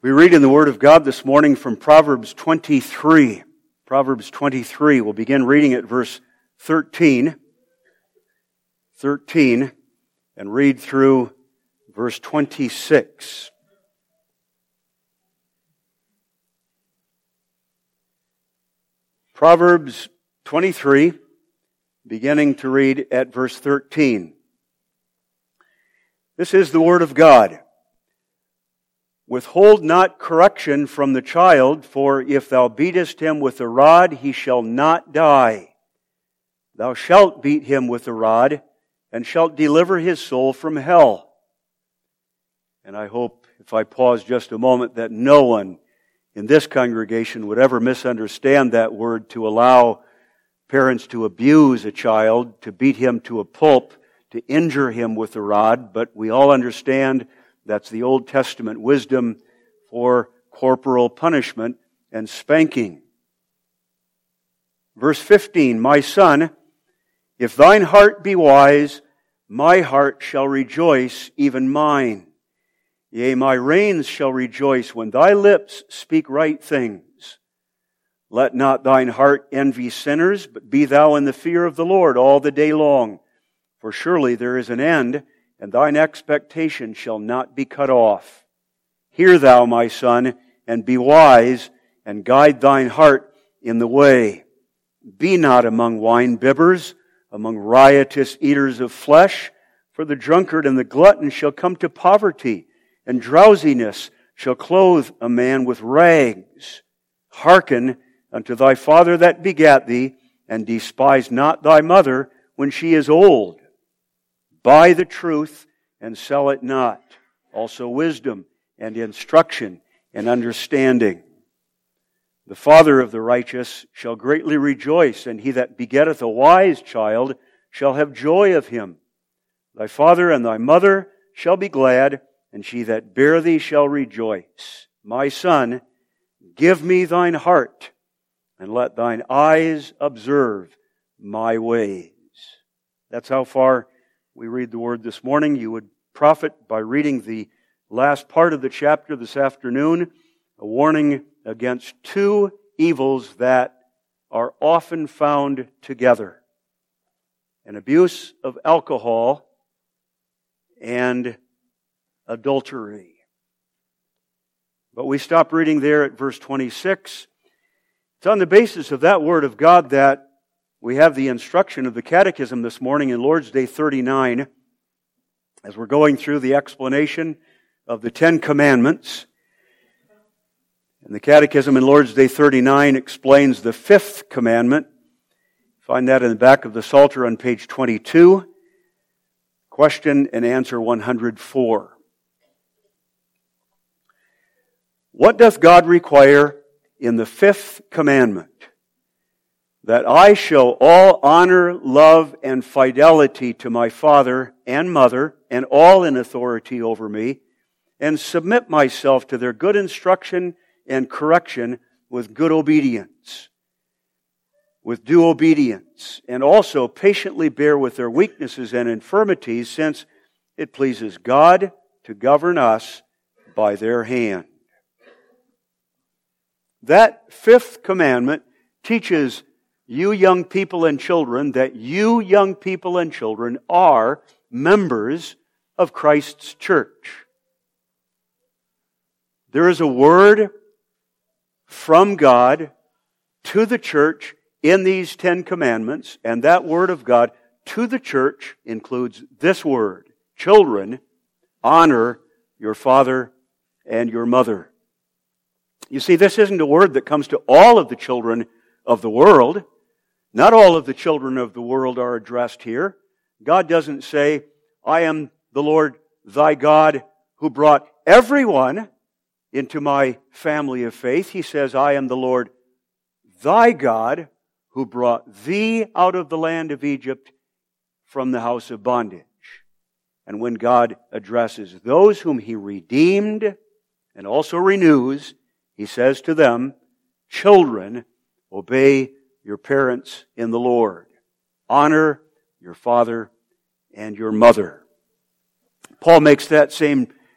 We read in the Word of God this morning from Proverbs 23. Proverbs 23. We'll begin reading at verse 13. 13, and read through verse 26. Proverbs 23, beginning to read at verse 13. This is the Word of God. Withhold not correction from the child, for if thou beatest him with a rod, he shall not die. Thou shalt beat him with a rod, and shalt deliver his soul from hell. And I hope, if I pause just a moment, that no one in this congregation would ever misunderstand that word to allow parents to abuse a child, to beat him to a pulp, to injure him with a rod, but we all understand that's the Old Testament wisdom for corporal punishment and spanking. Verse 15, My son, if thine heart be wise, my heart shall rejoice, even mine. Yea, my reins shall rejoice when thy lips speak right things. Let not thine heart envy sinners, but be thou in the fear of the Lord all the day long. For surely there is an end, and thine expectation shall not be cut off. Hear thou, my son, and be wise, and guide thine heart in the way. Be not among wine-bibbers, among riotous eaters of flesh, for the drunkard and the glutton shall come to poverty, and drowsiness shall clothe a man with rags. Hearken unto thy father that begat thee, and despise not thy mother when she is old. Buy the truth and sell it not. Also wisdom and instruction and understanding. The father of the righteous shall greatly rejoice, and he that begetteth a wise child shall have joy of him. Thy father and thy mother shall be glad, and she that bare thee shall rejoice. My son, give me thine heart, and let thine eyes observe my ways. That's how far we read the Word this morning. You would profit by reading the last part of the chapter this afternoon, a warning against two evils that are often found together: an abuse of alcohol and adultery. But we stop reading there at verse 26. It's on the basis of that Word of God that we have the instruction of the Catechism this morning in Lord's Day 39, as we're going through the explanation of the Ten Commandments. And the Catechism in Lord's Day 39 explains the fifth commandment. Find that in the back of the Psalter on page 22. Question and answer 104. What doth God require in the fifth commandment? That I show all honor, love, and fidelity to my father and mother, and all in authority over me, and submit myself to their good instruction and correction with good obedience, with due obedience, and also patiently bear with their weaknesses and infirmities, since it pleases God to govern us by their hand. That fifth commandment teaches you young people and children that you young people and children are members of Christ's church. There is a word from God to the church in these 10 commandments, and that word of God to the church includes this word: children, honor your father and your mother. You see, this isn't a word that comes to all of the children of the world. Not all of the children of the world are addressed here. God doesn't say, I am the Lord thy God who brought everyone into my family of faith. He says, I am the Lord thy God who brought thee out of the land of Egypt from the house of bondage. And when God addresses those whom He redeemed and also renews, He says to them, children, obey your parents in the Lord. Honor your father and your mother. Paul makes that same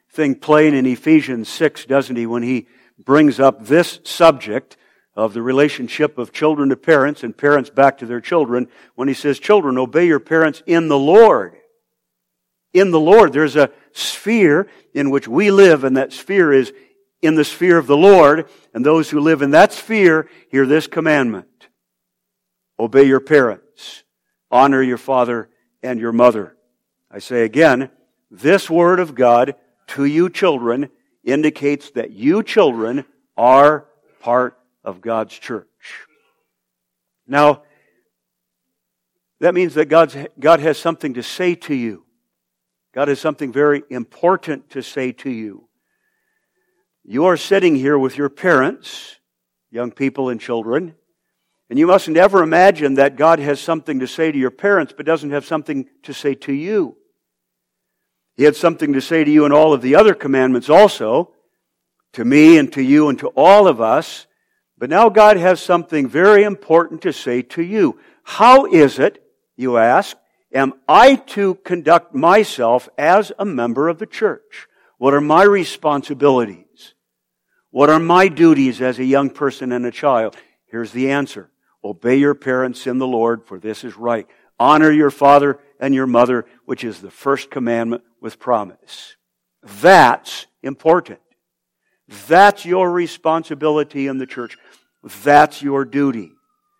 thing plain in Ephesians 6, doesn't he, when he brings up this subject of the relationship of children to parents and parents back to their children, when he says, children, obey your parents in the Lord. In the Lord. There's a sphere in which we live, and that sphere is in the sphere of the Lord, and those who live in that sphere hear this commandment. Obey your parents. Honor your father and your mother. I say again, this word of God to you children indicates that you children are part of God's church. Now, that means that God has something to say to you. God has something very important to say to you. You are sitting here with your parents, young people and children, and you mustn't ever imagine that God has something to say to your parents but doesn't have something to say to you. He had something to say to you in all of the other commandments also, to me and to you and to all of us. But now God has something very important to say to you. How is it, you ask, am I to conduct myself as a member of the church? What are my responsibilities? What are my duties as a young person and a child? Here's the answer. Obey your parents in the Lord, for this is right. Honor your father and your mother, which is the first commandment with promise. That's important. That's your responsibility in the church. That's your duty.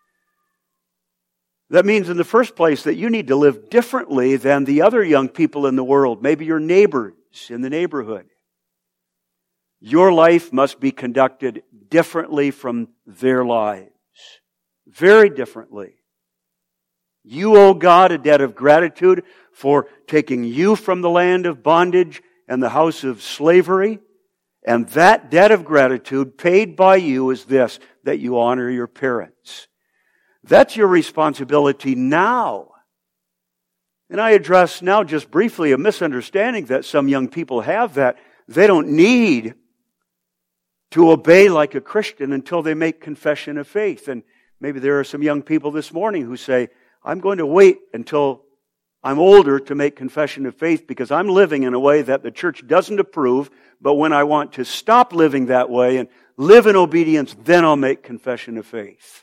That means in the first place that you need to live differently than the other young people in the world, maybe your neighbors in the neighborhood. Your life must be conducted differently from their lives. Very differently. You owe God a debt of gratitude for taking you from the land of bondage and the house of slavery. And that debt of gratitude paid by you is this, that you honor your parents. That's your responsibility now. And I address now just briefly a misunderstanding that some young people have, that they don't need to obey like a Christian until they make confession of faith. And maybe there are some young people this morning who say, I'm going to wait until I'm older to make confession of faith because I'm living in a way that the church doesn't approve, but when I want to stop living that way and live in obedience, then I'll make confession of faith.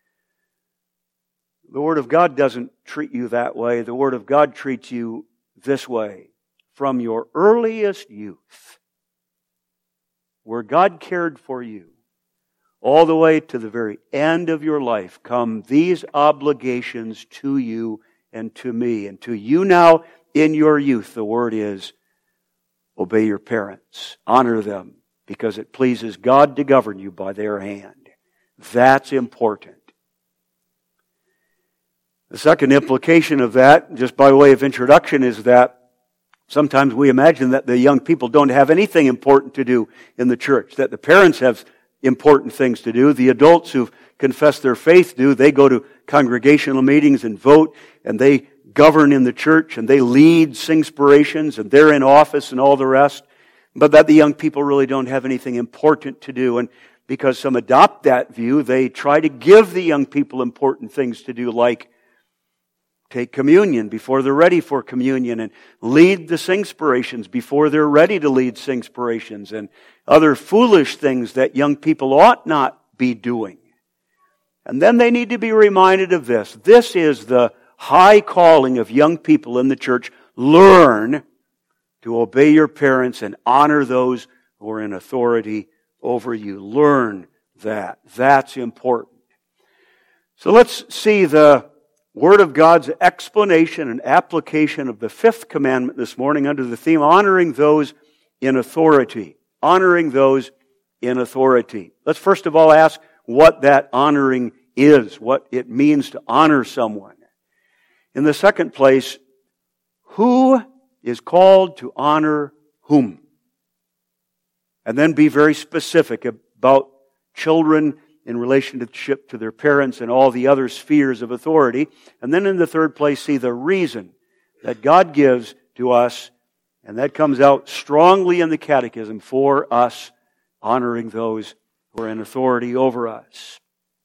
The Word of God doesn't treat you that way. The Word of God treats you this way. From your earliest youth, where God cared for you, all the way to the very end of your life, come these obligations to you and to me. And to you now in your youth, the word is, obey your parents. Honor them, because it pleases God to govern you by their hand. That's important. The second implication of that, just by way of introduction, is that sometimes we imagine that the young people don't have anything important to do in the church, that the parents have important things to do. The adults who've confessed their faith do. They go to congregational meetings and vote, and they govern in the church, and they lead singspirations, and they're in office and all the rest. But that the young people really don't have anything important to do. And because some adopt that view, they try to give the young people important things to do, like take communion before they're ready for communion, and lead the singspirations before they're ready to lead singspirations, and other foolish things that young people ought not be doing. And then they need to be reminded of this. This is the high calling of young people in the church. Learn to obey your parents and honor those who are in authority over you. Learn that. That's important. So let's see the Word of God's explanation and application of the fifth commandment this morning under the theme, honoring those in authority. Honoring those in authority. Let's first of all ask what that honoring is, what it means to honor someone. In the second place, who is called to honor whom? And then be very specific about children in relationship to their parents and all the other spheres of authority. And then in the third place, see the reason that God gives to us, and that comes out strongly in the Catechism, for us honoring those who are in authority over us.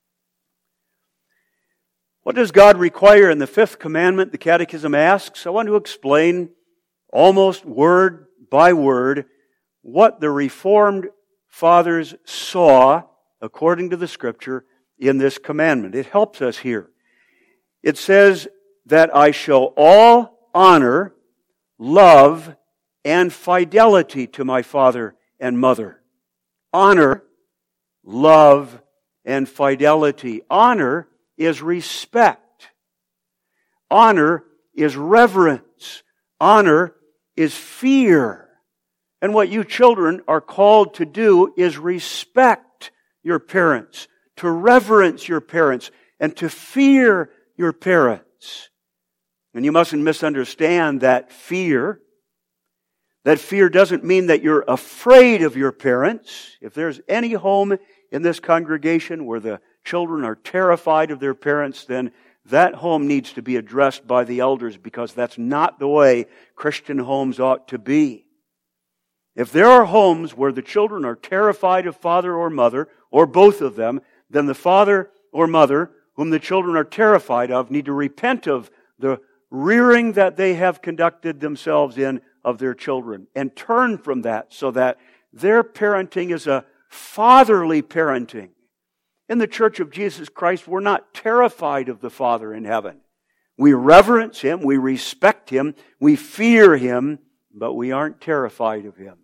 What does God require in the fifth commandment? The Catechism asks. I want to explain almost word by word what the Reformed fathers saw, according to the Scripture, in this commandment. It helps us here. It says that I show all honor, love, and fidelity to my father and mother. Honor, love, and fidelity. Honor is respect. Honor is reverence. Honor is fear. And what you children are called to do is respect your parents, to reverence your parents, and to fear your parents. And you mustn't misunderstand that fear. That fear doesn't mean that you're afraid of your parents. If there's any home in this congregation where the children are terrified of their parents, then that home needs to be addressed by the elders, because that's not the way Christian homes ought to be. If there are homes where the children are terrified of father or mother, or both of them, then the father or mother whom the children are terrified of need to repent of the rearing that they have conducted themselves in of their children, and turn from that so that their parenting is a fatherly parenting. In the Church of Jesus Christ, we're not terrified of the Father in heaven. We reverence Him, we respect Him, we fear Him, but we aren't terrified of Him.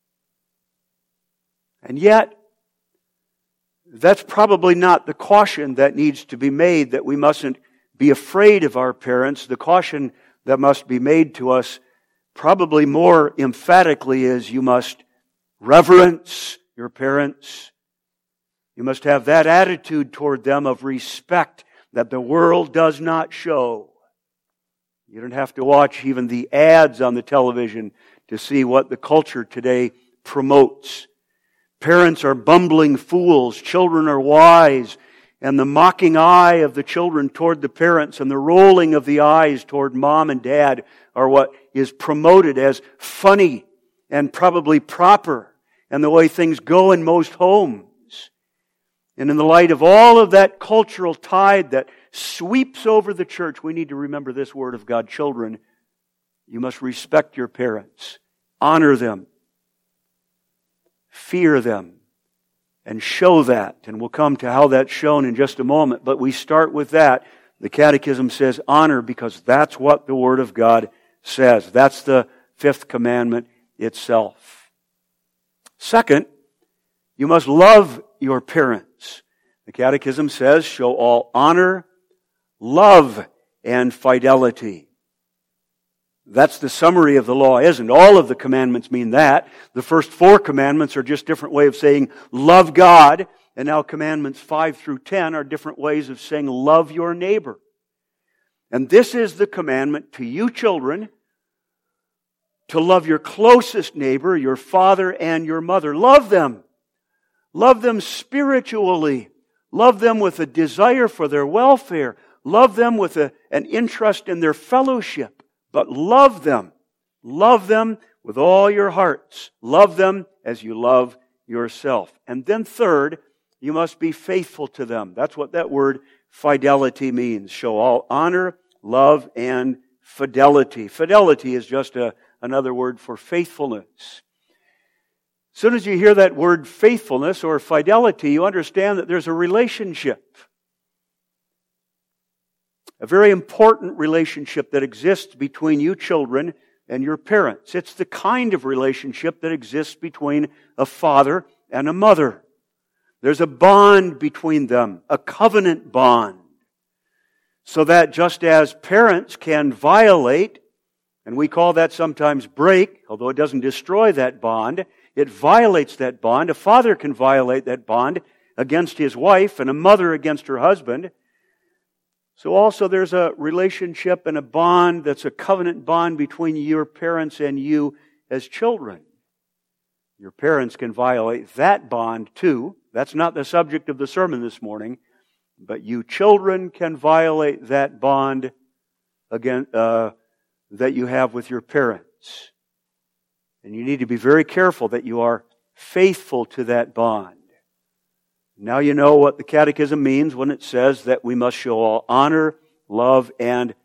And yet, that's probably not the caution that needs to be made, that we mustn't be afraid of our parents. The caution that must be made to us probably more emphatically is you must reverence your parents. You must have that attitude toward them of respect that the world does not show. You don't have to watch even the ads on the television to see what the culture today promotes. Parents are bumbling fools, children are wise, and the mocking eye of the children toward the parents and the rolling of the eyes toward mom and dad are what is promoted as funny and probably proper, and the way things go in most homes. And in the light of all of that cultural tide that sweeps over the church, we need to remember this word of God. Children, you must respect your parents, honor them, fear them, and show that. And we'll come to how that's shown in just a moment. But we start with that. The Catechism says honor because that's what the Word of God says. That's the fifth commandment itself. Second, you must love your parents. The Catechism says, show all honor, love, and fidelity. That's the summary of the law, isn't it? All of the commandments mean that. The first 4 commandments are just different way of saying love God. And now commandments 5 through 10 are different ways of saying love your neighbor. And this is the commandment to you children, to love your closest neighbor, your father and your mother. Love them. Love them spiritually. Love them with a desire for their welfare. Love them with an interest in their fellowship. But love them. Love them with all your hearts. Love them as you love yourself. And then third, you must be faithful to them. That's what that word fidelity means. Show all honor, love, and fidelity. Fidelity is just another word for faithfulness. As soon as you hear that word faithfulness or fidelity, you understand that there's a relationship. A very important relationship that exists between you children and your parents. It's the kind of relationship that exists between a father and a mother. There's a bond between them, a covenant bond. So that just as parents can violate, and we call that sometimes break, although it doesn't destroy that bond, it violates that bond. A father can violate that bond against his wife and a mother against her husband. So also there's a relationship and a bond that's a covenant bond between your parents and you as children. Your parents can violate that bond too. That's not the subject of the sermon this morning. But you children can violate that bond again that you have with your parents. And you need to be very careful that you are faithful to that bond. Now you know what the Catechism means when it says that we must show all honor, love, and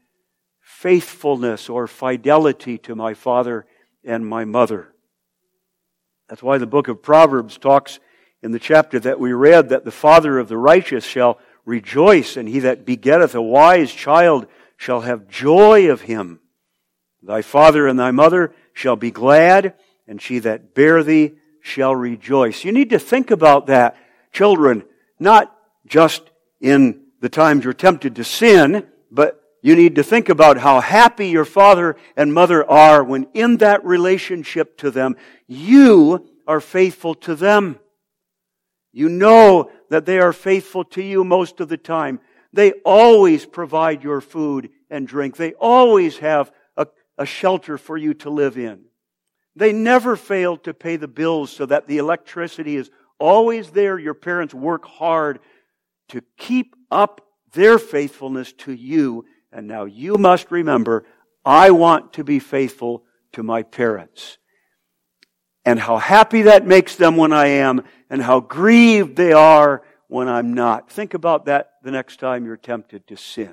faithfulness or fidelity to my father and my mother. That's why the book of Proverbs talks in the chapter that we read that the father of the righteous shall rejoice, and he that begetteth a wise child shall have joy of him. Thy father and thy mother shall be glad, and she that bare thee shall rejoice. You need to think about that, children, not just in the times you're tempted to sin, but you need to think about how happy your father and mother are when in that relationship to them, you are faithful to them. You know that they are faithful to you most of the time. They always provide your food and drink. They always have a shelter for you to live in. They never fail to pay the bills so that the electricity is always there. Your parents work hard to keep up their faithfulness to you. And now you must remember, I want to be faithful to my parents. And how happy that makes them when I am, and how grieved they are when I'm not. Think about that the next time you're tempted to sin.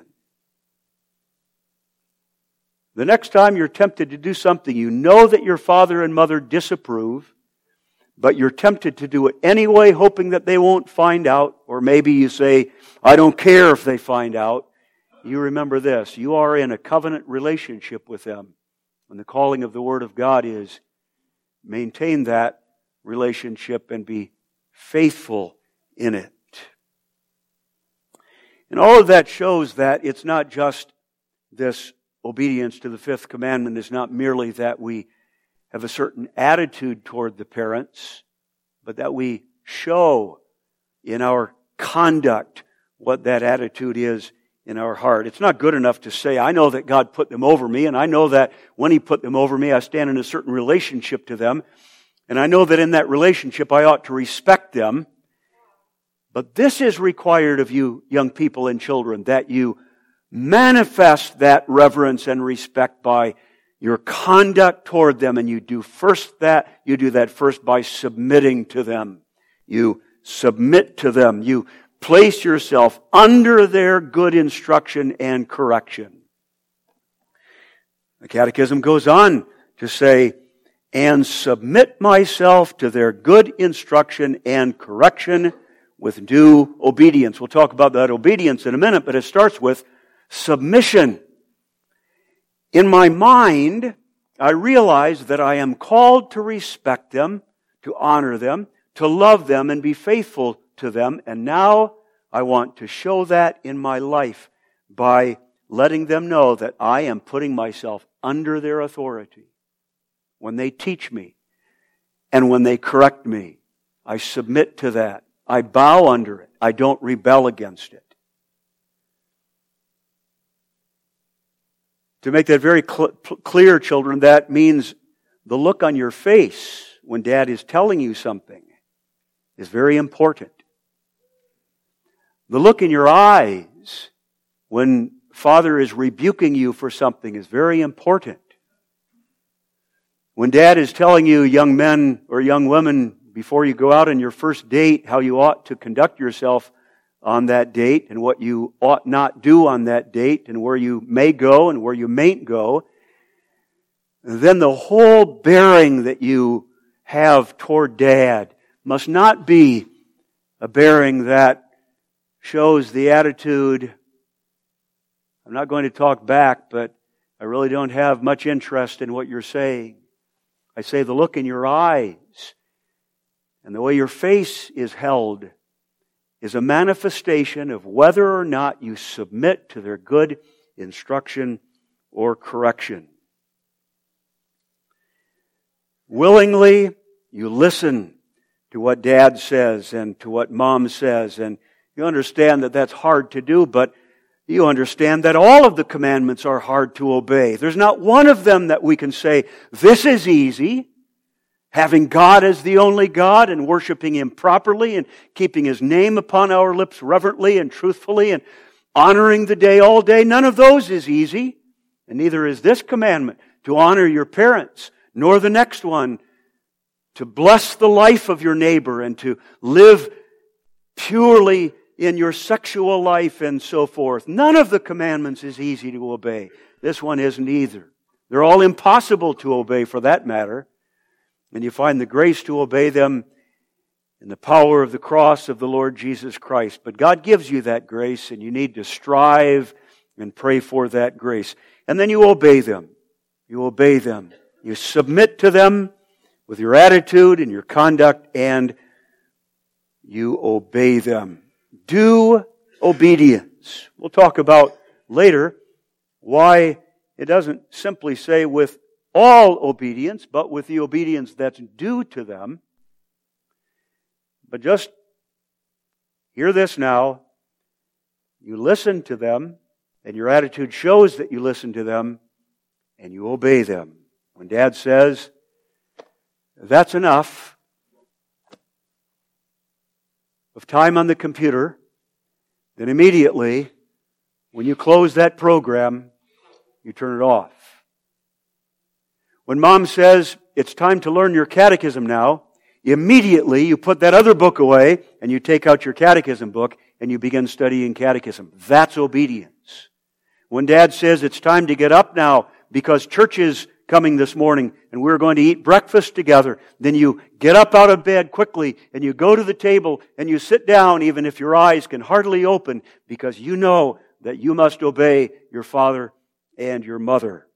The next time you're tempted to do something you know that your father and mother disapprove, but you're tempted to do it anyway, hoping that they won't find out, or maybe you say, I don't care if they find out. You remember this, you are in a covenant relationship with them. And the calling of the Word of God is, maintain that relationship and be faithful in it. And all of that shows that it's not just this obedience to the fifth commandment is not merely that we have a certain attitude toward the parents, but that we show in our conduct what that attitude is in our heart. It's not good enough to say, I know that God put them over me, and I know that when He put them over me, I stand in a certain relationship to them, and I know that in that relationship I ought to respect them. But this is required of you, young people and children, that you manifest that reverence and respect by your conduct toward them, and you do that first by submitting to them. You submit to them. You place yourself under their good instruction and correction. The Catechism goes on to say, and submit myself to their good instruction and correction with due obedience. We'll talk about that obedience in a minute, but it starts with submission. In my mind, I realize that I am called to respect them, to honor them, to love them, and be faithful to them. And now I want to show that in my life by letting them know that I am putting myself under their authority. When they teach me and when they correct me, I submit to that. I bow under it. I don't rebel against it. To make that very clear, children, that means the look on your face when Dad is telling you something is very important. The look in your eyes when Father is rebuking you for something is very important. When Dad is telling you, young men or young women, before you go out on your first date, how you ought to conduct yourself on that date and what you ought not do on that date and where you may go and where you mayn't go, then the whole bearing that you have toward Dad must not be a bearing that shows the attitude, I'm not going to talk back, but I really don't have much interest in what you're saying. I say the look in your eyes and the way your face is held is a manifestation of whether or not you submit to their good instruction or correction. Willingly, you listen to what Dad says and to what Mom says, and you understand that that's hard to do, but you understand that all of the commandments are hard to obey. There's not one of them that we can say, this is easy. Having God as the only God and worshiping Him properly and keeping His name upon our lips reverently and truthfully and honoring the day all day, none of those is easy. And neither is this commandment, to honor your parents, nor the next one, to bless the life of your neighbor and to live purely in your sexual life and so forth. None of the commandments is easy to obey. This one isn't either. They're all impossible to obey for that matter. And you find the grace to obey them in the power of the cross of the Lord Jesus Christ. But God gives you that grace, and you need to strive and pray for that grace. And then you obey them. You obey them. You submit to them with your attitude and your conduct, and you obey them. Do obedience. We'll talk about later why it doesn't simply say with all obedience, but with the obedience that's due to them. But just hear this now. You listen to them, and your attitude shows that you listen to them, and you obey them. When Dad says, "That's enough of time on the computer," then immediately, when you close that program, you turn it off. When Mom says, "It's time to learn your catechism now," immediately you put that other book away and you take out your catechism book and you begin studying catechism. That's obedience. When Dad says, "It's time to get up now because church is coming this morning and we're going to eat breakfast together," then you get up out of bed quickly and you go to the table and you sit down even if your eyes can hardly open, because you know that you must obey your father and your mother.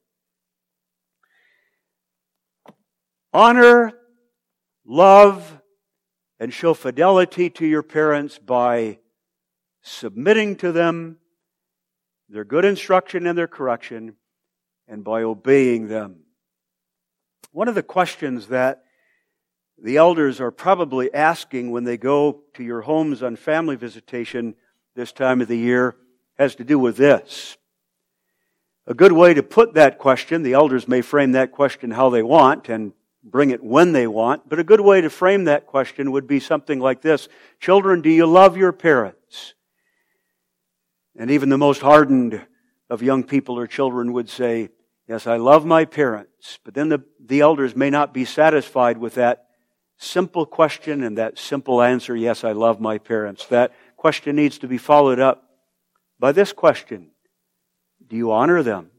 Honor, love, and show fidelity to your parents by submitting to them, their good instruction and their correction, and by obeying them. One of the questions that the elders are probably asking when they go to your homes on family visitation this time of the year has to do with this. A good way to put that question, the elders may frame that question how they want and bring it when they want, but a good way to frame that question would be something like this: "Children, do you love your parents?" And even the most hardened of young people or children would say, "Yes, I love my parents." But then the elders may not be satisfied with that simple question and that simple answer, "Yes, I love my parents." That question needs to be followed up by this question: do you honor them?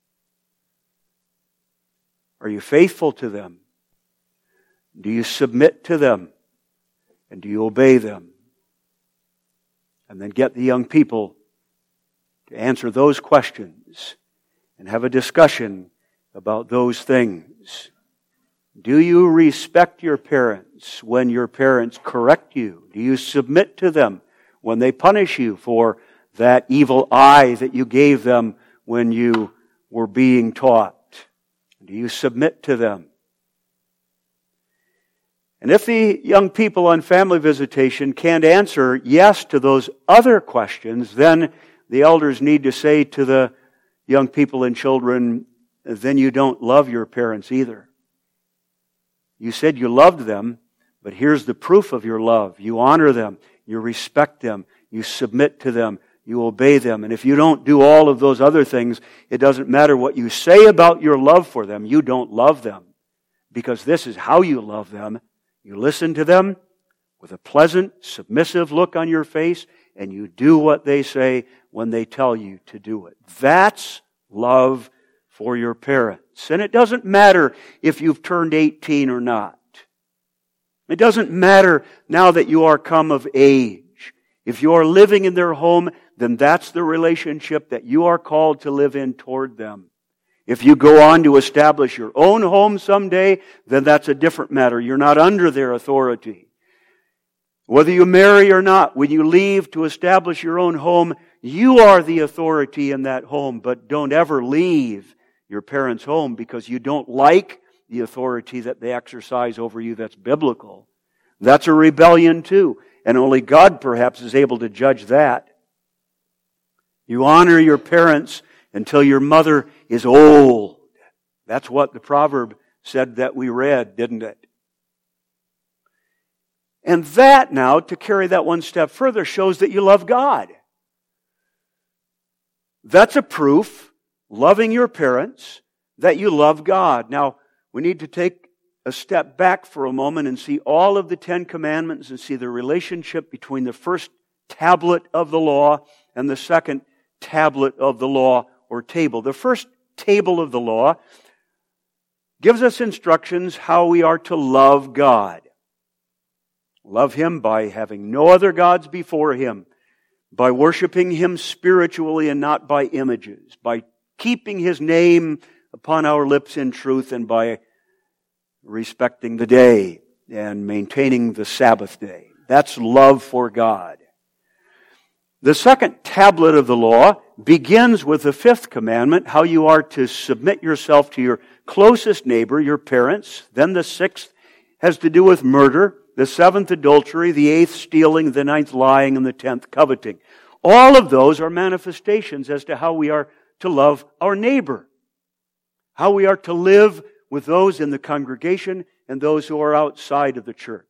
Are you faithful to them? Do you submit to them? And do you obey them? And then get the young people to answer those questions and have a discussion about those things. Do you respect your parents when your parents correct you? Do you submit to them when they punish you for that evil eye that you gave them when you were being taught? Do you submit to them? And if the young people on family visitation can't answer yes to those other questions, then the elders need to say to the young people and children, "Then you don't love your parents either. You said you loved them, but here's the proof of your love. You honor them, you respect them, you submit to them, you obey them. And if you don't do all of those other things, it doesn't matter what you say about your love for them, you don't love them. Because this is how you love them. You listen to them with a pleasant, submissive look on your face, and you do what they say when they tell you to do it." That's love for your parents. And it doesn't matter if you've turned 18 or not. It doesn't matter now that you are come of age. If you are living in their home, then that's the relationship that you are called to live in toward them. If you go on to establish your own home someday, then that's a different matter. You're not under their authority. Whether you marry or not, when you leave to establish your own home, you are the authority in that home, but don't ever leave your parents' home because you don't like the authority that they exercise over you that's biblical. That's a rebellion too, and only God perhaps is able to judge that. You honor your parents until your mother is old. That's what the proverb said that we read, didn't it? And that now, to carry that one step further, shows that you love God. That's a proof, loving your parents, that you love God. Now, we need to take a step back for a moment and see all of the 10 Commandments and see the relationship between the first tablet of the law and the second tablet of the law or table. The first table of the law gives us instructions how we are to love God. Love Him by having no other gods before Him, by worshiping Him spiritually and not by images, by keeping His name upon our lips in truth, and by respecting the day and maintaining the Sabbath day. That's love for God. The second tablet of the law begins with the fifth commandment, how you are to submit yourself to your closest neighbor, your parents. Then the sixth has to do with murder, the seventh adultery, the eighth stealing, the ninth lying, and the 10th coveting. All of those are manifestations as to how we are to love our neighbor, how we are to live with those in the congregation and those who are outside of the church.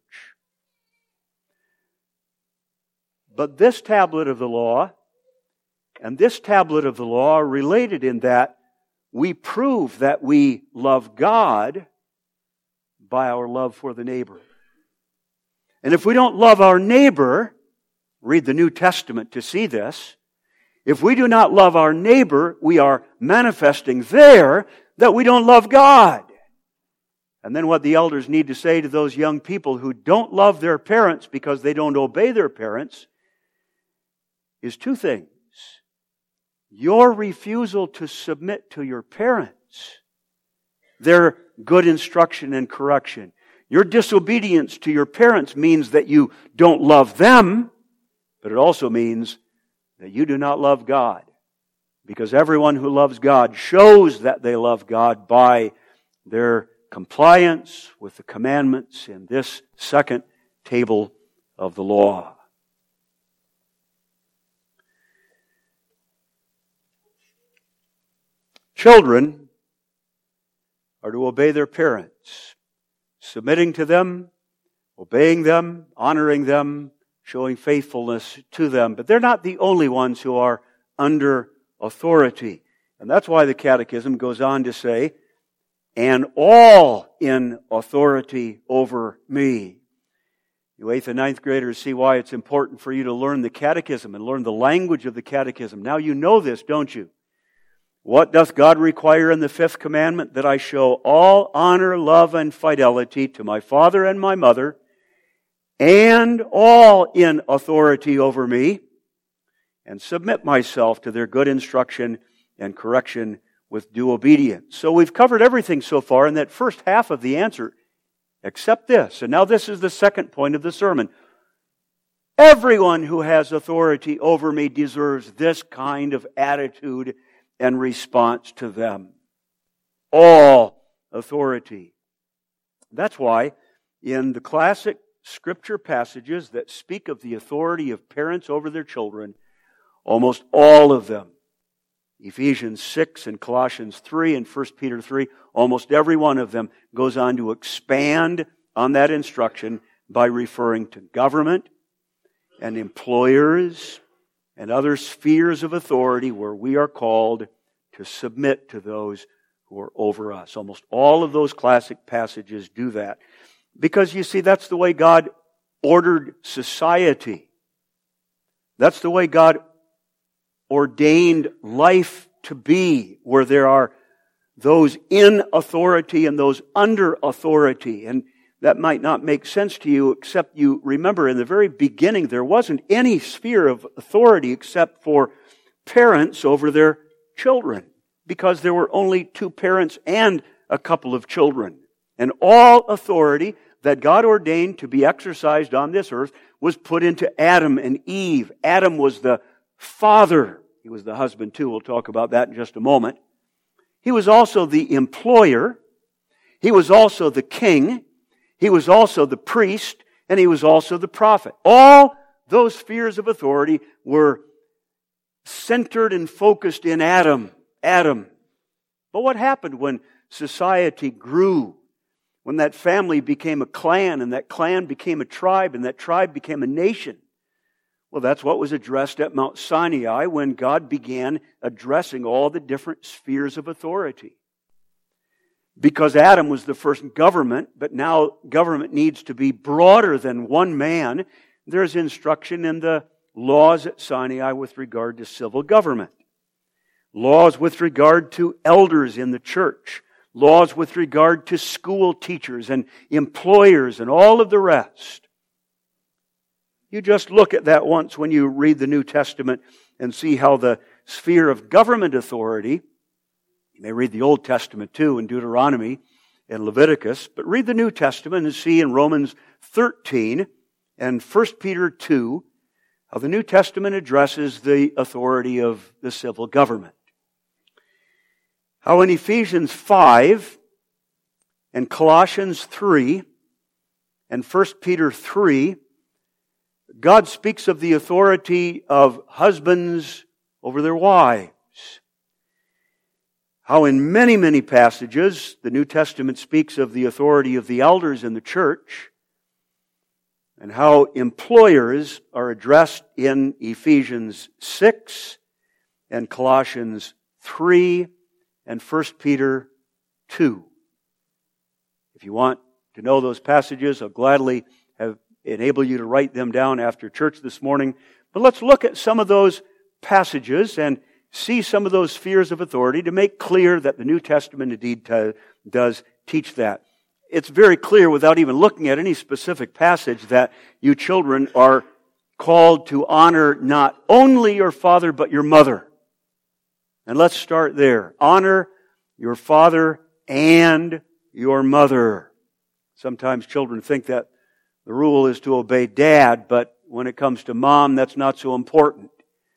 But this tablet of the law and this tablet of the law are related in that we prove that we love God by our love for the neighbor. And if we don't love our neighbor, read the New Testament to see this, if we do not love our neighbor, we are manifesting there that we don't love God. And then what the elders need to say to those young people who don't love their parents because they don't obey their parents is two things. Your refusal to submit to your parents, their good instruction and correction. Your disobedience to your parents means that you don't love them, but it also means that you do not love God. Because everyone who loves God shows that they love God by their compliance with the commandments in this second table of the law. Children are to obey their parents, submitting to them, obeying them, honoring them, showing faithfulness to them. But they're not the only ones who are under authority. And that's why the Catechism goes on to say, and all in authority over me. You 8th and 9th graders see why it's important for you to learn the Catechism and learn the language of the Catechism. Now you know this, don't you? What doth God require in the fifth commandment? That I show all honor, love, and fidelity to my father and my mother, and all in authority over me, and submit myself to their good instruction and correction with due obedience. So we've covered everything so far in that first half of the answer, except this. And now this is the second point of the sermon. Everyone who has authority over me deserves this kind of attitude and response to them. All authority. That's why in the classic Scripture passages that speak of the authority of parents over their children, almost all of them, Ephesians 6 and Colossians 3 and 1 Peter 3, almost every one of them goes on to expand on that instruction by referring to government and employers and other spheres of authority where we are called to submit to those who are over us. Almost all of those classic passages do that. Because you see, that's the way God ordered society. That's the way God ordained life to be, where there are those in authority and those under authority. And that might not make sense to you, except you remember in the very beginning there wasn't any sphere of authority except for parents over their children, because there were only two parents and a couple of children. And all authority that God ordained to be exercised on this earth was put into Adam and Eve. Adam was the father. He was the husband too. We'll talk about that in just a moment. He was also the employer. He was also the king. He was also the priest. And he was also the prophet. All those spheres of authority were centered and focused in Adam. But what happened when society grew? When that family became a clan, and that clan became a tribe, and that tribe became a nation? Well, that's what was addressed at Mount Sinai when God began addressing all the different spheres of authority. Because Adam was the first government, but now government needs to be broader than one man, there's instruction in the laws at Sinai with regard to civil government. Laws with regard to elders in the church. laws with regard to school teachers and employers and all of the rest. You just look at that once when you read the New Testament and see how the sphere of government authority, you may read the Old Testament too in Deuteronomy and Leviticus, but read the New Testament and see in Romans 13 and 1 Peter 2 how the New Testament addresses the authority of the civil government. How in Ephesians 5 and Colossians 3 and 1 Peter 3, God speaks of the authority of husbands over their wives. How in many, many passages the New Testament speaks of the authority of the elders in the church, and how employers are addressed in Ephesians 6 and Colossians 3 and 1 Peter 2. If you want to know those passages, I'll gladly enable you to write them down after church this morning. But let's look at some of those passages and see some of those spheres of authority to make clear that the New Testament indeed does teach that. It's very clear without even looking at any specific passage that you children are called to honor not only your father but your mother. And let's start there. Honor your father and your mother. Sometimes children think that the rule is to obey dad, but when it comes to mom, that's not so important.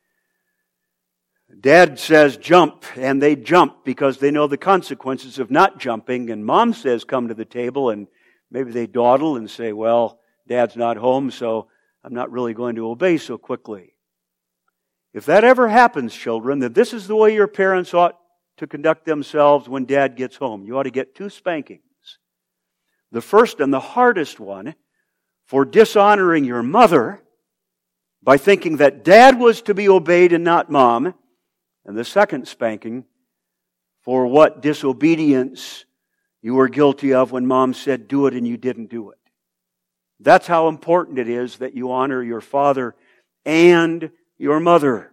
Dad says jump, and they jump because they know the consequences of not jumping. And mom says come to the table, and maybe they dawdle and say, well, dad's not home, so I'm not really going to obey so quickly. If that ever happens, children, then this is the way your parents ought to conduct themselves when dad gets home. You ought to get 2 spankings. The first and the hardest one for dishonoring your mother by thinking that dad was to be obeyed and not mom. And the second spanking for what disobedience you were guilty of when mom said do it and you didn't do it. That's how important it is that you honor your father and your mother.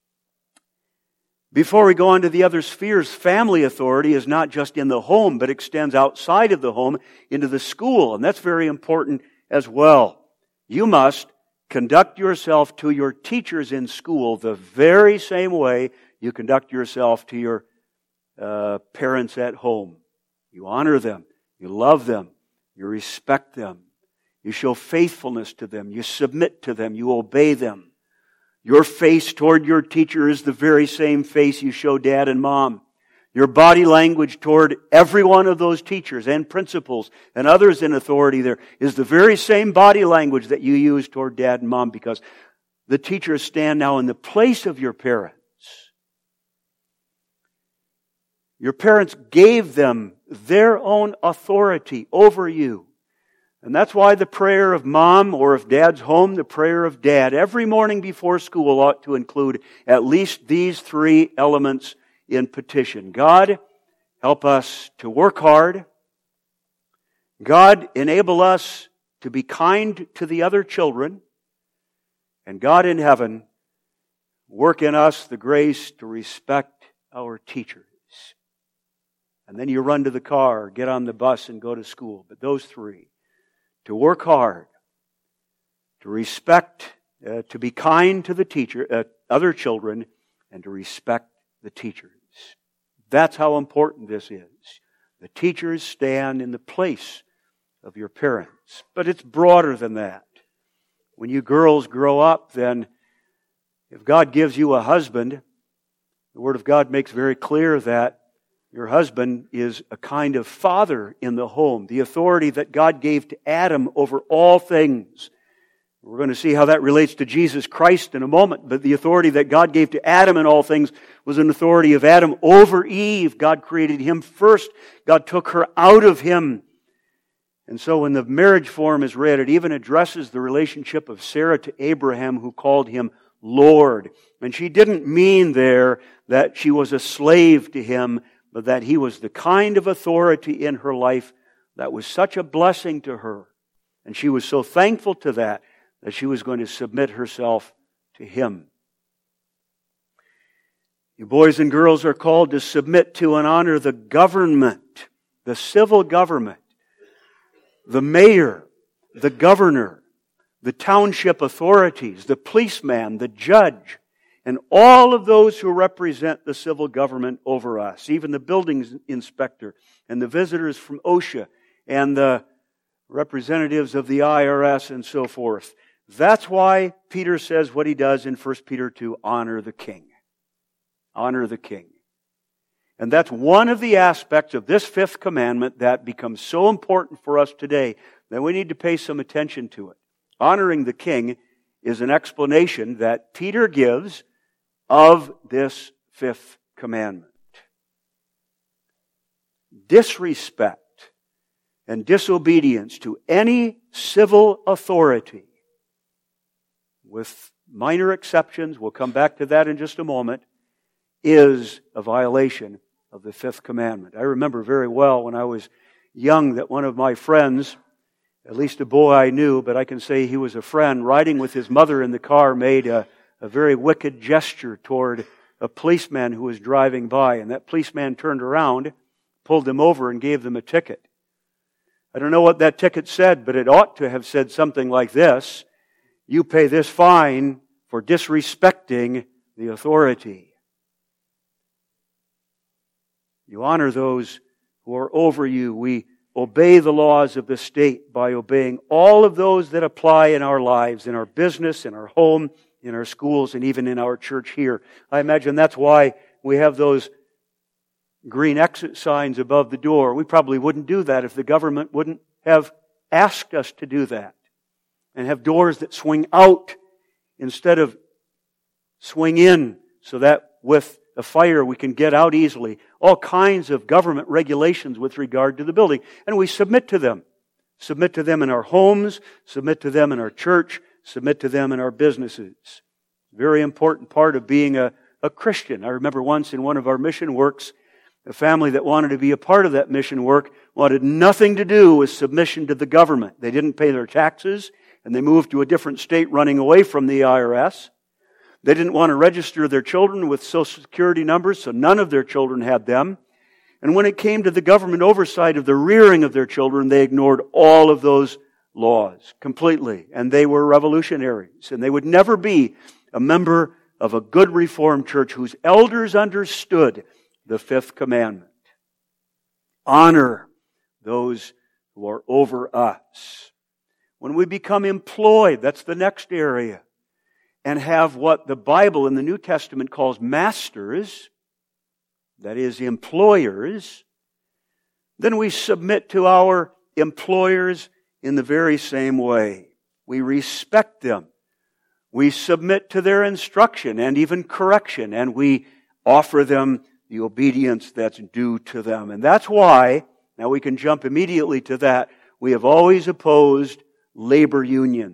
Before we go on to the other spheres, family authority is not just in the home, but extends outside of the home into the school. And that's very important as well. You must conduct yourself to your teachers in school the very same way you conduct yourself to your parents at home. You honor them. You love them. You respect them. You show faithfulness to them. You submit to them. You obey them. Your face toward your teacher is the very same face you show dad and mom. Your body language toward every one of those teachers and principals and others in authority there is the very same body language that you use toward dad and mom, because the teachers stand now in the place of your parents. Your parents gave them their own authority over you. And that's why the prayer of mom, or if dad's home, the prayer of dad, every morning before school ought to include at least these 3 elements in petition. God, help us to work hard. God, enable us to be kind to the other children. And God in heaven, work in us the grace to respect our teachers. And then you run to the car, get on the bus, and go to school. But those 3, to work hard, to respect, to be kind to the other children, and to respect the teachers. That's how important this is. The teachers stand in the place of your parents. But it's broader than that. When you girls grow up, then if God gives you a husband, the Word of God makes very clear that your husband is a kind of father in the home. The authority that God gave to Adam over all things. We're going to see how that relates to Jesus Christ in a moment. But the authority that God gave to Adam in all things was an authority of Adam over Eve. God created him first. God took her out of him. And so when the marriage form is read, it even addresses the relationship of Sarah to Abraham, who called him Lord. And she didn't mean there that she was a slave to him, but that he was the kind of authority in her life that was such a blessing to her. And she was so thankful to that she was going to submit herself to him. You boys and girls are called to submit to and honor the government, the civil government, the mayor, the governor, the township authorities, the policeman, the judge, and all of those who represent the civil government over us, even the building inspector and the visitors from OSHA and the representatives of the IRS and so forth. That's why Peter says what he does in 1 Peter 2, honor the king. Honor the king. And that's one of the aspects of this fifth commandment that becomes so important for us today that we need to pay some attention to it. Honoring the king is an explanation that Peter gives of this fifth commandment. Disrespect and disobedience to any civil authority, with minor exceptions, we'll come back to that in just a moment, is a violation of the fifth commandment. I remember very well when I was young that one of my friends, at least a boy I knew, but I can say he was a friend, riding with his mother in the car, made a very wicked gesture toward a policeman who was driving by. And that policeman turned around, pulled them over, and gave them a ticket. I don't know what that ticket said, but it ought to have said something like this: you pay this fine for disrespecting the authority. You honor those who are over you. We obey the laws of the state by obeying all of those that apply in our lives, in our business, in our home, in our schools, and even in our church here. I imagine that's why we have those green exit signs above the door. We probably wouldn't do that if the government wouldn't have asked us to do that. And have doors that swing out instead of swing in, so that with a fire we can get out easily. All kinds of government regulations with regard to the building. And we submit to them. Submit to them in our homes, submit to them in our church, submit to them in our businesses. Very important part of being a Christian. I remember once in one of our mission works, a family that wanted to be a part of that mission work wanted nothing to do with submission to the government. They didn't pay their taxes, and they moved to a different state running away from the IRS. They didn't want to register their children with Social Security numbers, so none of their children had them. And when it came to the government oversight of the rearing of their children, they ignored all of those laws completely. And they were revolutionaries. And they would never be a member of a good Reformed church whose elders understood the fifth commandment. Honor those who are over us. When we become employed, that's the next area, and have what the Bible in the New Testament calls masters, that is, employers, then we submit to our employers in the very same way. We respect them. We submit to their instruction and even correction, and we offer them the obedience that's due to them. And that's why, now we can jump immediately to that, we have always opposed labor unions.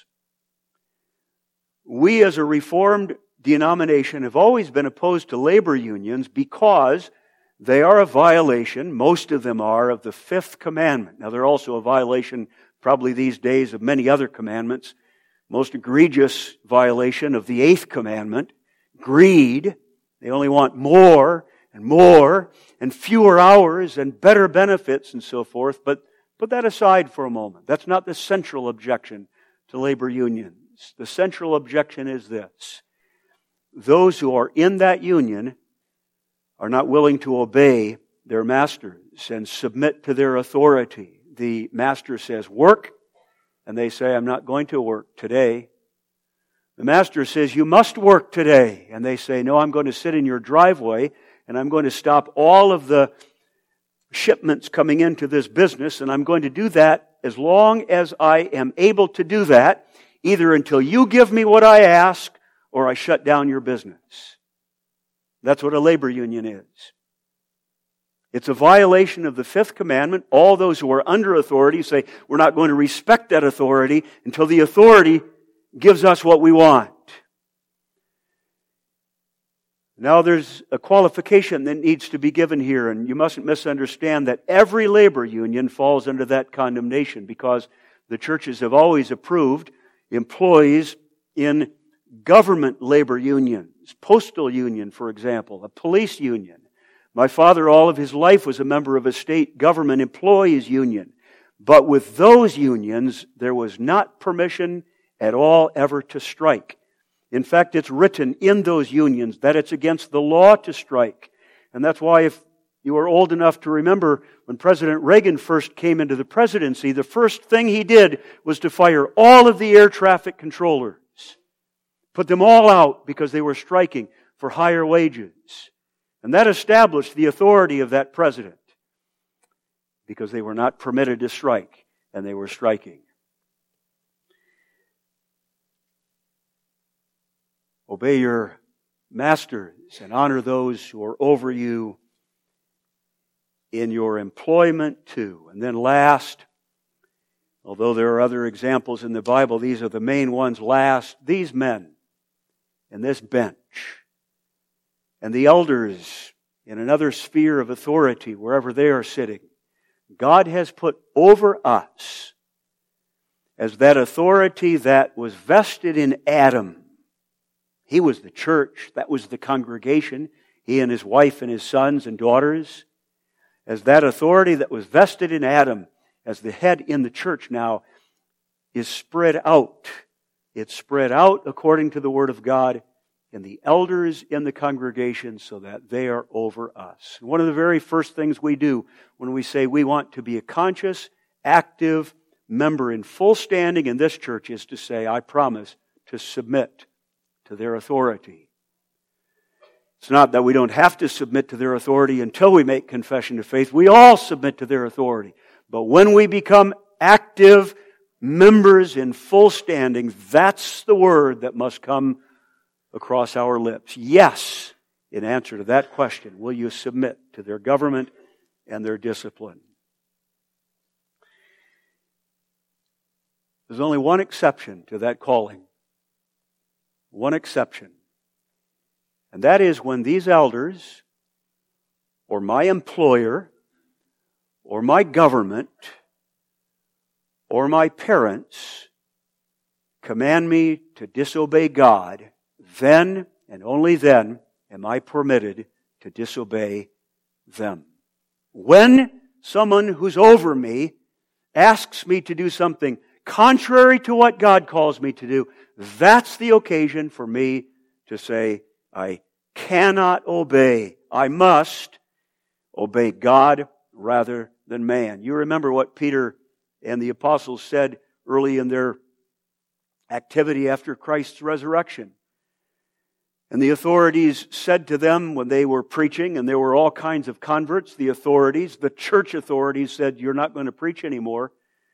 We as a Reformed denomination have always been opposed to labor unions because they are a violation, most of them are, of the fifth commandment. Now they're also a violation probably these days of many other commandments. Most egregious violation of the eighth commandment, greed. They only want more and fewer hours and better benefits and so forth. But put that aside for a moment. That's not the central objection to labor unions. The central objection is this: those who are in that union are not willing to obey their masters and submit to their authority. The master says, work, and they say, I'm not going to work today. The master says, you must work today, and they say, no, I'm going to sit in your driveway, and I'm going to stop all of the shipments coming into this business, and I'm going to do that as long as I am able to do that, either until you give me what I ask or I shut down your business. That's what a labor union is. It's a violation of the fifth commandment. All those who are under authority say, we're not going to respect that authority until the authority gives us what we want. Now there's a qualification that needs to be given here, and you mustn't misunderstand that every labor union falls under that condemnation, because the churches have always approved employees in government labor unions. unions, postal union, for example, a police union. My father, all of his life, was a member of a state government employees union. But with those unions, there was not permission at all ever to strike. In fact, it's written in those unions that it's against the law to strike. And that's why, if you are old enough to remember, when President Reagan first came into the presidency, the first thing he did was to fire all of the air traffic controllers. Put them all out because they were striking for higher wages. And that established the authority of that president, because they were not permitted to strike, and they were striking. Obey your masters and honor those who are over you in your employment too. And then last, although there are other examples in the Bible, these are the main ones. Last, these men in this bench and the elders in another sphere of authority, wherever they are sitting, God has put over us as that authority that was vested in Adam. He was the church. That was the congregation. He and his wife and his sons and daughters. As that authority that was vested in Adam, as the head in the church now, is spread out. It's spread out according to the Word of God in the elders in the congregation, so that they are over us. One of the very first things we do when we say we want to be a conscious, active member in full standing in this church is to say, I promise to submit to their authority. It's not that we don't have to submit to their authority until we make confession of faith. We all submit to their authority. But when we become active members in full standing, that's the word that must come across our lips. Yes, in answer to that question, will you submit to their government and their discipline? There's only one exception to that calling. One exception. And that is when these elders, or my employer, or my government, or my parents command me to disobey God, then and only then am I permitted to disobey them. When someone who's over me asks me to do something contrary to what God calls me to do, that's the occasion for me to say, I cannot obey. I must obey God rather than man. You remember what Peter and the apostles said early in their activity after Christ's resurrection. And the authorities said to them when they were preaching, and there were all kinds of converts, the church authorities said, you're not going to preach anymore.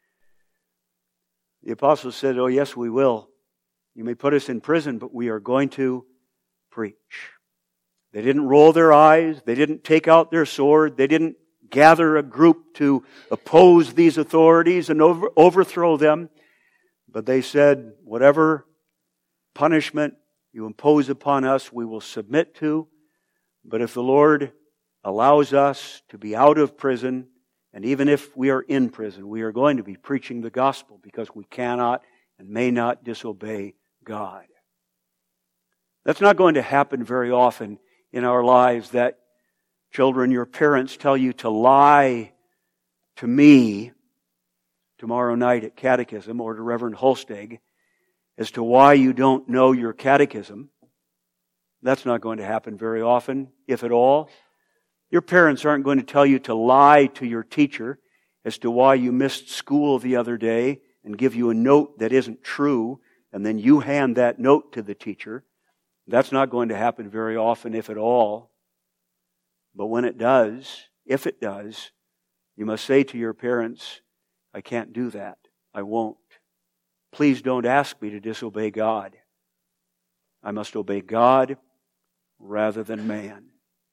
The apostles said, oh yes, we will. You may put us in prison, but we are going to preach. They didn't roll their eyes. They didn't take out their sword. They didn't gather a group to oppose these authorities and overthrow them. But they said, whatever punishment you impose upon us, we will submit to. But if the Lord allows us to be out of prison, and even if we are in prison, we are going to be preaching the gospel, because we cannot and may not disobey God. That's not going to happen very often in our lives, that children, your parents tell you to lie to me tomorrow night at catechism, or to Reverend Holsteg, as to why you don't know your catechism. That's not going to happen very often, if at all. Your parents aren't going to tell you to lie to your teacher as to why you missed school the other day and give you a note that isn't true, and then you hand that note to the teacher. That's not going to happen very often, if at all. But when it does, if it does, you must say to your parents, I can't do that. I won't. Please don't ask me to disobey God. I must obey God rather than man.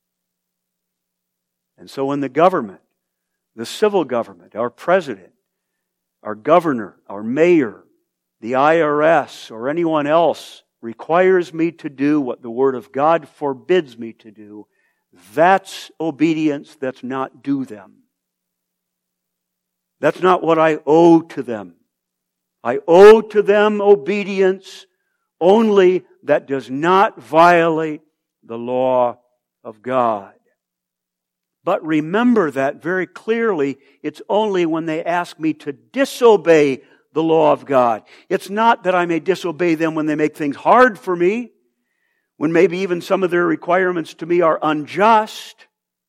And so when the government, the civil government, our president, our governor, our mayor, the IRS, or anyone else requires me to do what the Word of God forbids me to do, that's obedience that's not due them. That's not what I owe to them. I owe to them obedience only that does not violate the law of God. But remember that very clearly, it's only when they ask me to disobey the law of God. It's not that I may disobey them when they make things hard for me, when maybe even some of their requirements to me are unjust.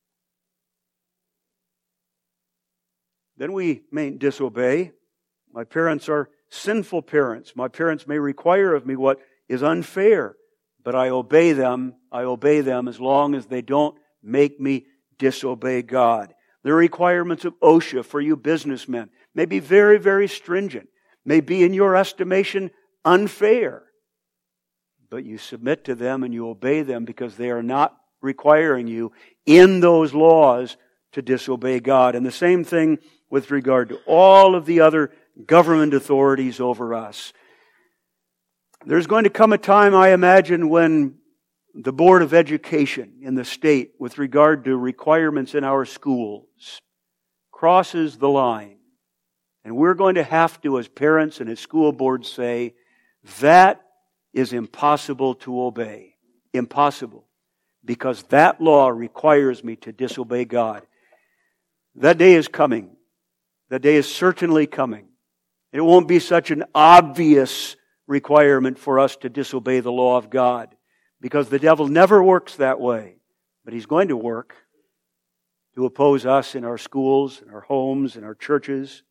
Then we may disobey. My parents are sinful parents. My parents may require of me what is unfair, but I obey them. I obey them as long as they don't make me disobey God. The requirements of OSHA for you businessmen may be very, very stringent, may be in your estimation unfair, but you submit to them and you obey them because they are not requiring you in those laws to disobey God. And the same thing with regard to all of the other government authorities over us. There's going to come a time, I imagine, when the Board of Education in the state, with regard to requirements in our schools, crosses the line. And we're going to have to, as parents and as school boards, say, that is impossible to obey. Impossible. Because that law requires me to disobey God. That day is coming. That day is certainly coming. It won't be such an obvious requirement for us to disobey the law of God, because the devil never works that way. But he's going to work to oppose us in our schools, in our homes, in our churches.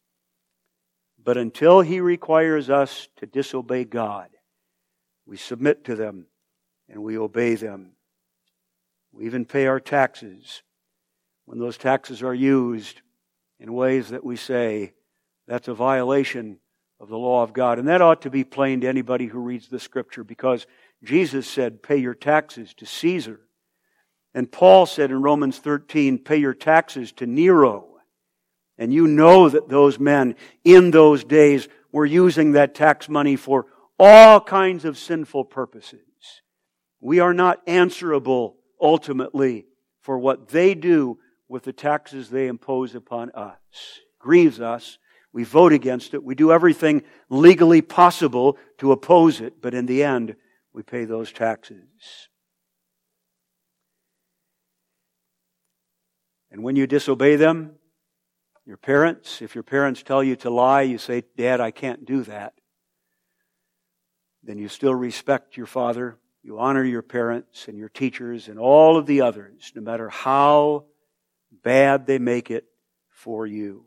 But until he requires us to disobey God, we submit to them and we obey them. We even pay our taxes when those taxes are used in ways that we say, that's a violation of the law of God. And that ought to be plain to anybody who reads the Scripture, because Jesus said, pay your taxes to Caesar. And Paul said in Romans 13, pay your taxes to Nero. And you know that those men in those days were using that tax money for all kinds of sinful purposes. We are not answerable ultimately for what they do with the taxes they impose upon us. It grieves us. We vote against it. We do everything legally possible to oppose it. But in the end, we pay those taxes. And when you disobey them, your parents, if your parents tell you to lie, you say, Dad, I can't do that. Then you still respect your father. You honor your parents and your teachers and all of the others, no matter how bad they make it for you.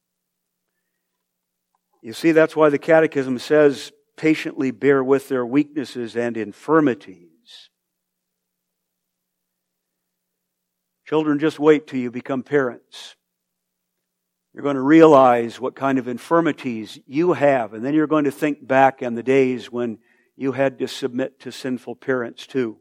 You see, that's why the Catechism says, patiently bear with their weaknesses and infirmities. Children, just wait till you become parents. You're going to realize what kind of infirmities you have, and then you're going to think back on the days when you had to submit to sinful parents too.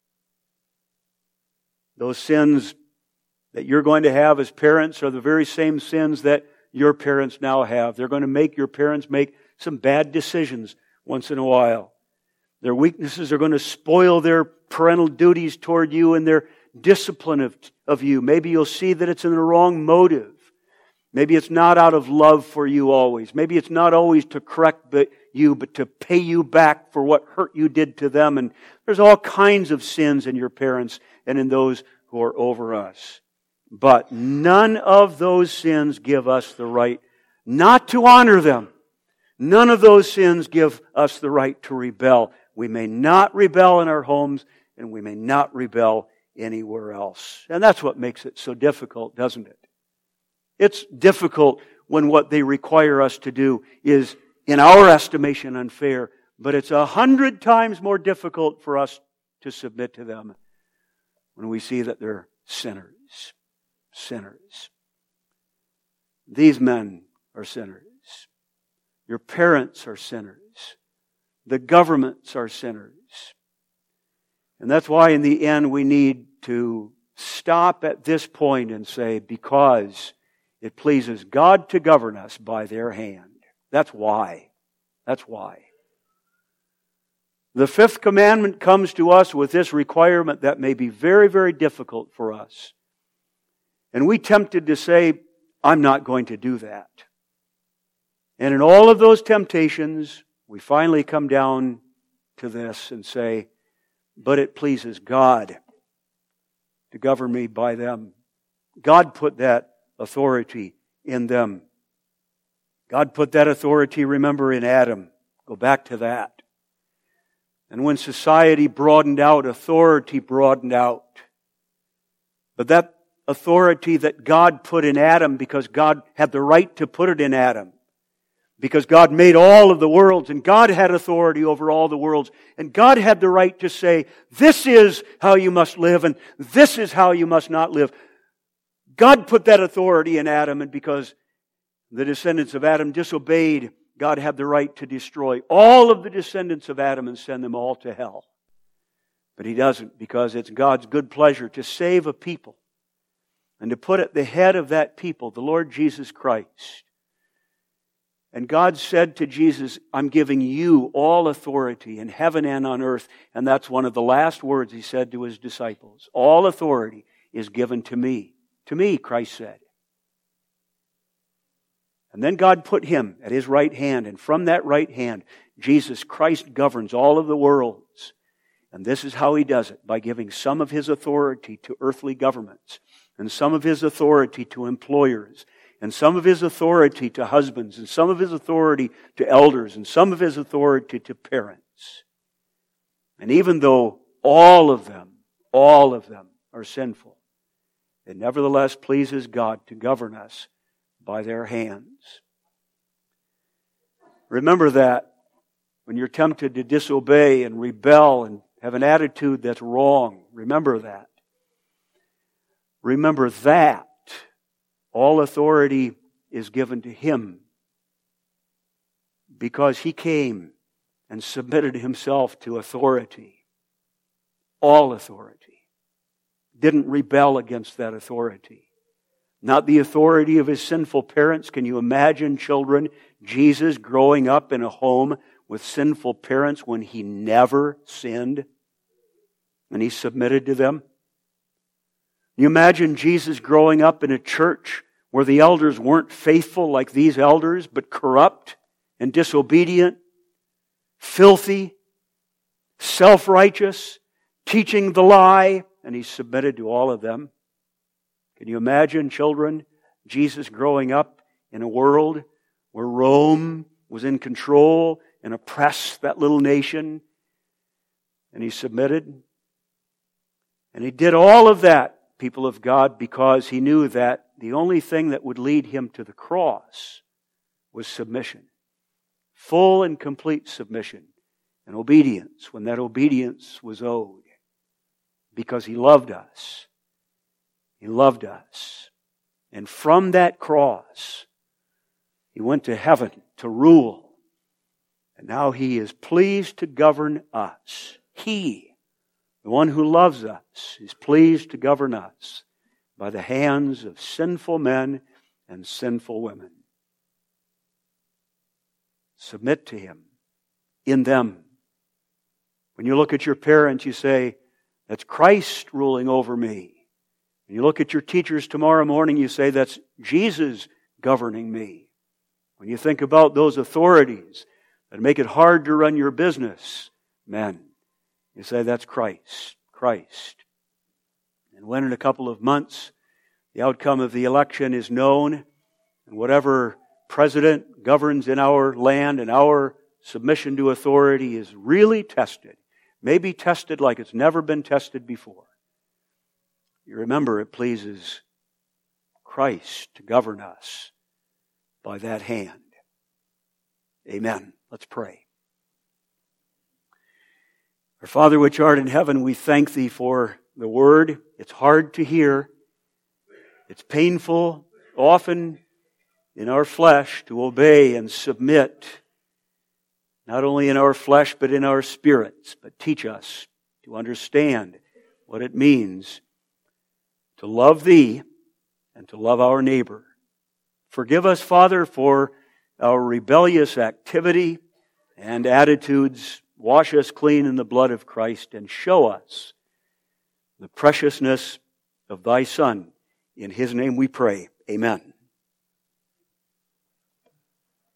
Those sins that you're going to have as parents are the very same sins that your parents now have. They're going to make your parents make some bad decisions once in a while. Their weaknesses are going to spoil their parental duties toward you and their discipline of you. Maybe you'll see that it's in the wrong motive. Maybe it's not out of love for you always. Maybe it's not always to correct you, but to pay you back for what hurt you did to them. And there's all kinds of sins in your parents and in those who are over us. But none of those sins give us the right not to honor them. None of those sins give us the right to rebel. We may not rebel in our homes, and we may not rebel anywhere else. And that's what makes it so difficult, doesn't it? It's difficult when what they require us to do is, in our estimation, unfair. But it's 100 times more difficult for us to submit to them when we see that they're sinners. Sinners. These men are sinners. Your parents are sinners. The governments are sinners. And that's why in the end we need to stop at this point and say, because it pleases God to govern us by their hand. That's why. That's why. The fifth commandment comes to us with this requirement that may be very, very difficult for us. And we tempted to say, I'm not going to do that. And in all of those temptations, we finally come down to this and say, but it pleases God to govern me by them. God put that authority in them. God put that authority, remember, in Adam. Go back to that. And when society broadened out, authority broadened out. But that authority that God put in Adam, because God had the right to put it in Adam, because God made all of the worlds, and God had authority over all the worlds, and God had the right to say, this is how you must live, and this is how you must not live. God put that authority in Adam, and because the descendants of Adam disobeyed, God had the right to destroy all of the descendants of Adam and send them all to hell. But He doesn't, because it's God's good pleasure to save a people and to put at the head of that people the Lord Jesus Christ. And God said to Jesus, I'm giving you all authority in heaven and on earth. And that's one of the last words He said to His disciples. All authority is given to me. To me, Christ said. And then God put Him at His right hand. And from that right hand, Jesus Christ governs all of the worlds. And this is how He does it, by giving some of His authority to earthly governments, and some of His authority to employers, and some of His authority to husbands, and some of His authority to elders, and some of His authority to parents. And even though all of them are sinful, it nevertheless pleases God to govern us by their hands. Remember that when you're tempted to disobey and rebel and have an attitude that's wrong. Remember that. Remember that all authority is given to Him because He came and submitted Himself to authority. All authority. Didn't rebel against that authority. Not the authority of His sinful parents. Can you imagine, children, Jesus growing up in a home with sinful parents when He never sinned and He submitted to them? Can you imagine Jesus growing up in a church where the elders weren't faithful like these elders, but corrupt and disobedient, filthy, self-righteous, teaching the lie, and He submitted to all of them? Can you imagine, children, Jesus growing up in a world where Rome was in control and oppressed that little nation, and He submitted? And He did all of that, people of God, because He knew that the only thing that would lead Him to the cross was submission. Full and complete submission and obedience when that obedience was owed. Because He loved us. He loved us. And from that cross, He went to heaven to rule. And now He is pleased to govern us. He, the one who loves us, is pleased to govern us by the hands of sinful men and sinful women. Submit to Him in them. When you look at your parents, you say, that's Christ ruling over me. When you look at your teachers tomorrow morning, you say, that's Jesus governing me. When you think about those authorities that make it hard to run your business, men, you say, that's Christ. Christ. And when in a couple of months the outcome of the election is known, and whatever president governs in our land and our submission to authority is really tested, maybe tested like it's never been tested before, you remember it pleases Christ to govern us by that hand. Amen. Let's pray. Our Father which art in heaven, we thank Thee for the Word. It's hard to hear. It's painful, often in our flesh, to obey and submit, not only in our flesh but in our spirits. But teach us to understand what it means to love Thee and to love our neighbor. Forgive us, Father, for our rebellious activity and attitudes. Wash us clean in the blood of Christ and show us the preciousness of Thy Son. In His name we pray. Amen.